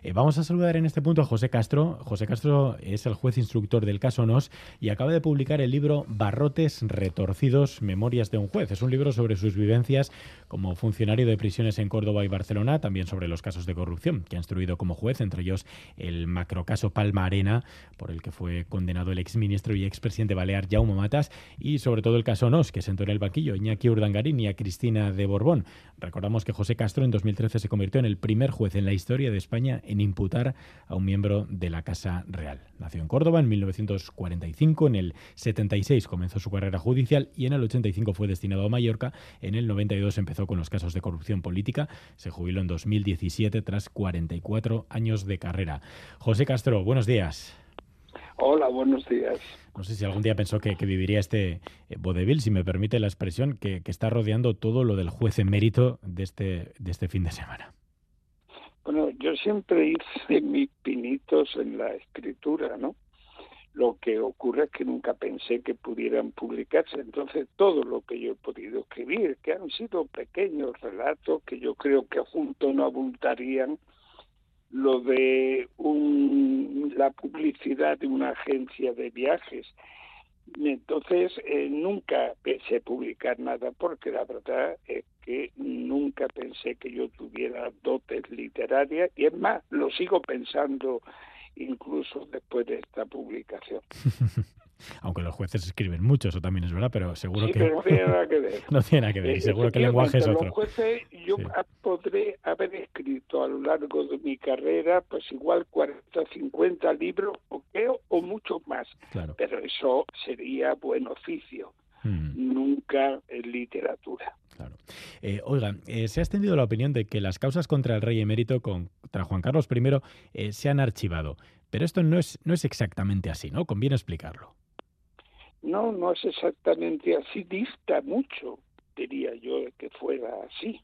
Vamos a saludar en este punto a José Castro. José Castro es el juez instructor del caso Nos y acaba de publicar el libro Barrotes retorcidos, memorias de un juez. Es un libro sobre sus vivencias como funcionario de prisiones en Córdoba y Barcelona, también sobre los casos de corrupción que ha instruido como juez, entre ellos el macrocaso Palma Arena, por el que fue condenado el exministro y expresidente balear Jaume Matas, y sobre todo el caso Nos, que sentó en el banquillo Iñaki Urdangarín y a Cristina de Borbón. Recordamos que José Castro en 2013 se convirtió en el primer juez en la historia de España en imputar a un miembro de la Casa Real. Nació en Córdoba en 1945, en el 76 comenzó su carrera judicial y en el 85 fue destinado a Mallorca. En el 92 empezó con los casos de corrupción política. Se jubiló en 2017 tras 44 años de carrera. José Castro, buenos días. Hola, buenos días. No sé si algún día pensó que viviría este vodevil, si me permite la expresión, que está rodeando todo lo del juez emérito de este fin de semana. Bueno, yo siempre hice mis pinitos en la escritura, ¿no? Lo que ocurre es que nunca pensé que pudieran publicarse. Entonces, todo lo que yo he podido escribir, que han sido pequeños relatos que yo creo que juntos no abultarían lo de la publicidad de una agencia de viajes. Entonces, nunca pensé publicar nada porque la verdad es que nunca pensé que yo tuviera dotes literarias y es más, lo sigo pensando incluso después de esta publicación. Aunque los jueces escriben mucho, eso también es verdad, pero seguro Sí, que pero no tiene nada que ver. no tiene nada que ver y seguro que el lenguaje es Efectivamente, los otro. jueces, yo Sí. podré haber escrito a lo largo de mi carrera, pues igual 40, 50 libros, o muchos más. Claro. Pero eso sería buen oficio, nunca en literatura. Claro. Oiga, se ha extendido la opinión de que las causas contra el rey emérito, contra Juan Carlos I, se han archivado. Pero esto no es exactamente así, ¿no? Conviene explicarlo. No, no es exactamente así, dista mucho, diría yo, de que fuera así.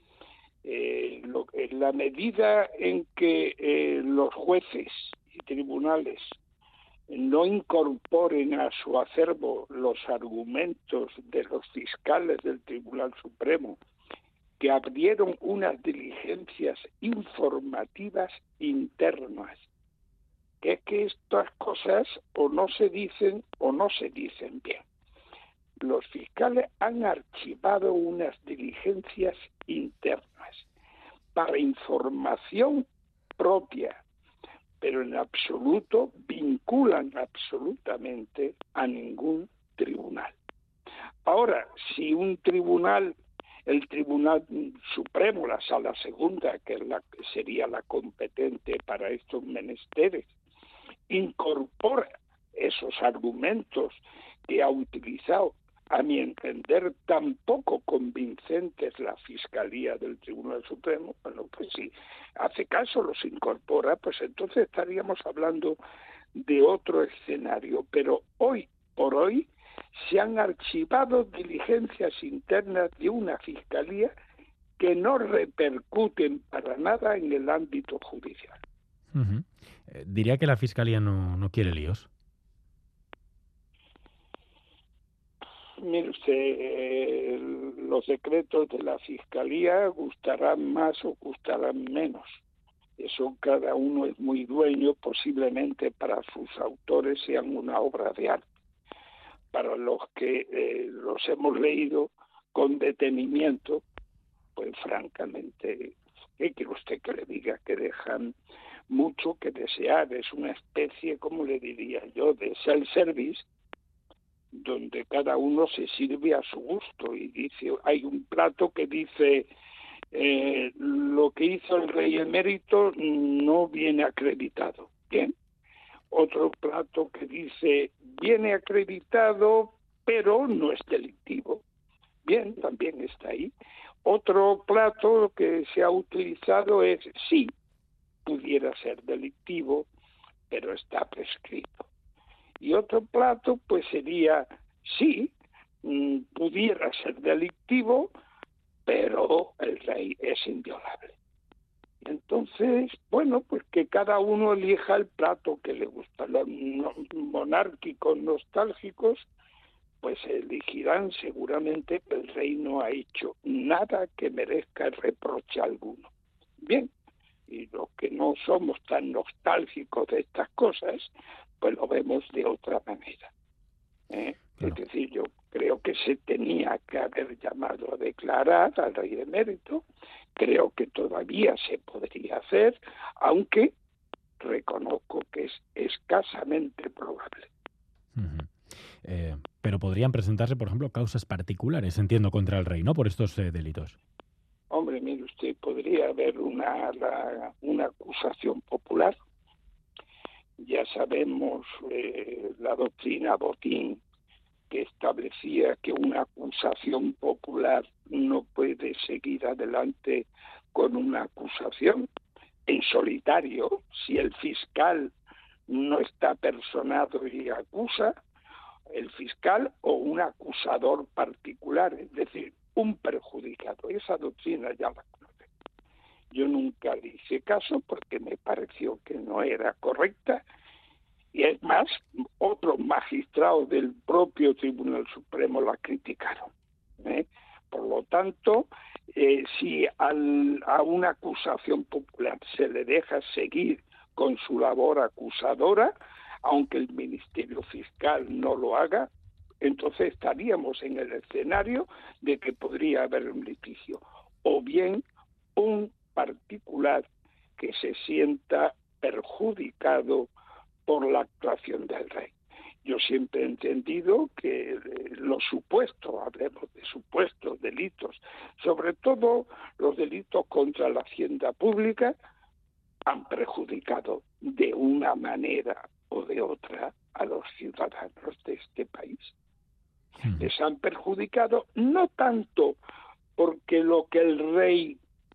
En la medida en que los jueces y tribunales no incorporen a su acervo los argumentos de los fiscales del Tribunal Supremo, que abrieron unas diligencias informativas internas, que es que estas cosas o no se dicen bien. Los fiscales han archivado unas diligencias internas para información propia, pero en absoluto vinculan absolutamente a ningún tribunal. Ahora, si un tribunal, el Tribunal Supremo, la Sala Segunda, que sería la competente para estos menesteres, incorpora esos argumentos que ha utilizado, a mi entender, tan poco convincentes la Fiscalía del Tribunal Supremo, bueno, pues si hace caso, los incorpora, pues entonces estaríamos hablando de otro escenario. Pero hoy por hoy se han archivado diligencias internas de una Fiscalía que no repercuten para nada en el ámbito judicial. Diría que la Fiscalía no quiere líos. Mire usted, los decretos de la Fiscalía gustarán más o gustarán menos. Eso cada uno es muy dueño, posiblemente para sus autores sean una obra de arte. Para los que los hemos leído con detenimiento, pues francamente, ¿qué quiere usted que le diga? Que dejan mucho que desear. Es una especie, como le diría yo, de self-service, donde cada uno se sirve a su gusto y dice, hay un plato que dice lo que hizo el rey emérito no viene acreditado. Bien. Otro plato que dice viene acreditado pero no es delictivo. Bien, también está ahí. Otro plato que se ha utilizado es sí, pudiera ser delictivo, pero está prescrito. Y otro plato pues sería sí, pudiera ser delictivo, pero el rey es inviolable. Entonces, bueno, pues que cada uno elija el plato que le gusta. Los monárquicos nostálgicos pues elegirán seguramente que el rey no ha hecho nada que merezca reproche alguno. Bien, y los que no somos tan nostálgicos de estas cosas, pues lo vemos de otra manera. Claro. Es decir, yo creo que se tenía que haber llamado a declarar al rey emérito. Creo que todavía se podría hacer, aunque reconozco que es escasamente probable. Pero podrían presentarse, por ejemplo, causas particulares, entiendo, contra el rey, ¿no? Por estos delitos. Hombre, mire usted, podría haber una acusación popular. Ya sabemos la doctrina Botín, que establecía que una acusación popular no puede seguir adelante con una acusación en solitario. Si el fiscal no está personado y acusa, el fiscal o un acusador particular, es decir, un perjudicado. Esa doctrina ya la conoce. Yo nunca le hice caso porque me pareció que no era correcta, y es más, otros magistrados del propio Tribunal Supremo la criticaron. Por lo tanto, si a una acusación popular se le deja seguir con su labor acusadora, aunque el Ministerio Fiscal no lo haga, entonces estaríamos en el escenario de que podría haber un litigio. O bien un particular que se sienta perjudicado por la actuación del rey. Yo siempre he entendido que los supuestos, hablemos de supuestos delitos, sobre todo los delitos contra la hacienda pública, han perjudicado de una manera o de otra a los ciudadanos de este país. Les han perjudicado no tanto porque lo que el rey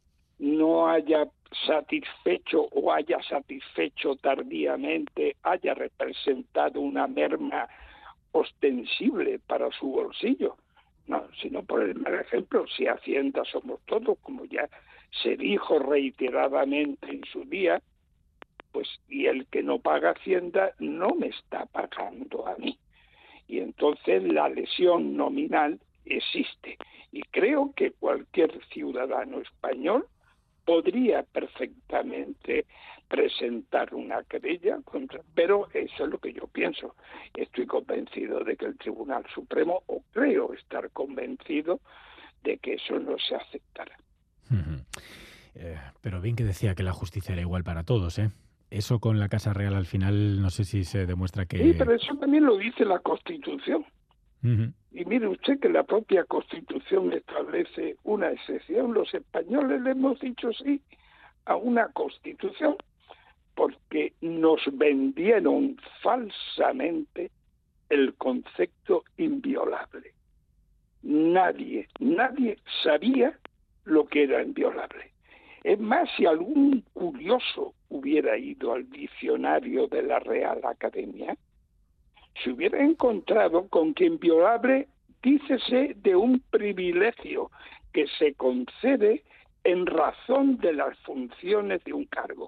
no haya satisfecho o haya satisfecho tardíamente haya representado una merma ostensible para su bolsillo, no, sino por el mal ejemplo. Si Hacienda somos todos, como ya se dijo reiteradamente en su día, pues y el que no paga Hacienda no me está pagando a mí. Y entonces la lesión nominal existe. Y creo que cualquier ciudadano español podría perfectamente presentar una querella contra, pero eso es lo que yo pienso. Estoy convencido de que el Tribunal Supremo, o creo estar convencido de que eso no se aceptará. Pero bien que decía que la justicia era igual para todos, ¿eh? Eso con la Casa Real al final no sé si se demuestra que... Sí, pero eso también lo dice la Constitución. Y mire usted que la propia Constitución establece una excepción. Los españoles le hemos dicho sí a una Constitución porque nos vendieron falsamente el concepto inviolable. Nadie sabía lo que era inviolable. Es más, si algún curioso hubiera ido al diccionario de la Real Academia, se hubiera encontrado con que inviolable dícese de un privilegio que se concede en razón de las funciones de un cargo.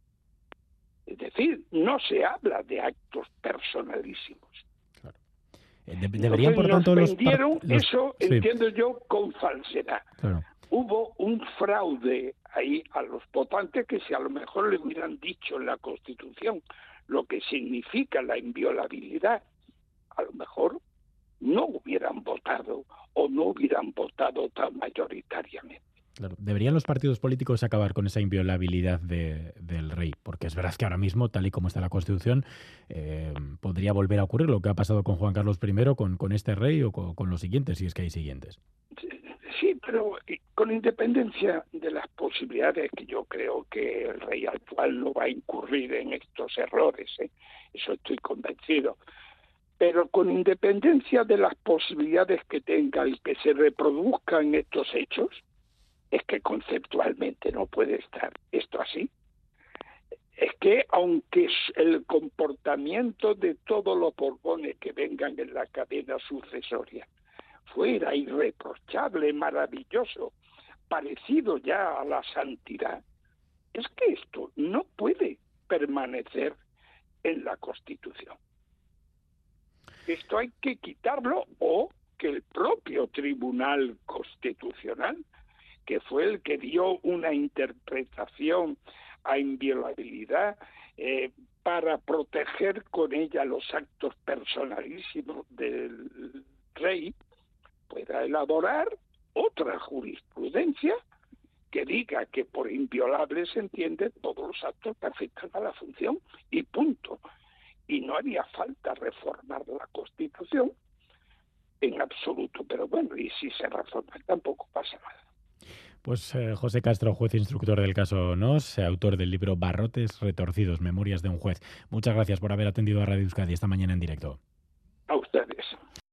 Es decir, no se habla de actos personalísimos. Claro. Deberían, por tanto, nos vendieron eso, sí. Entiendo yo, con falsedad. Claro. Hubo un fraude ahí a los votantes que si a lo mejor le hubieran dicho en la Constitución lo que significa la inviolabilidad, a lo mejor no hubieran votado o no hubieran votado tan mayoritariamente. Claro. Deberían los partidos políticos acabar con esa inviolabilidad del rey, porque es verdad que ahora mismo, tal y como está la Constitución, podría volver a ocurrir lo que ha pasado con Juan Carlos I, con este rey o con los siguientes, si es que hay siguientes. Sí, pero con independencia de las posibilidades, que yo creo que el rey actual no va a incurrir en estos errores, eso estoy convencido, pero con independencia de las posibilidades que tenga el que se reproduzcan estos hechos, es que conceptualmente no puede estar esto así. Es que aunque el comportamiento de todos los Borbones que vengan en la cadena sucesoria fuera irreprochable, maravilloso, parecido ya a la santidad, es que esto no puede permanecer en la Constitución. Esto hay que quitarlo, o que el propio Tribunal Constitucional, que fue el que dio una interpretación a inviolabilidad, para proteger con ella los actos personalísimos del rey, pueda elaborar otra jurisprudencia que diga que por inviolable se entiende todos los actos que afectan a la función y punto. Y no haría falta reformar la Constitución en absoluto, pero bueno, y si se reforma tampoco pasa nada. Pues José Castro, juez instructor del caso Nos, autor del libro Barrotes retorcidos, memorias de un juez. Muchas gracias por haber atendido a Radio Euskadi esta mañana en directo. A ustedes.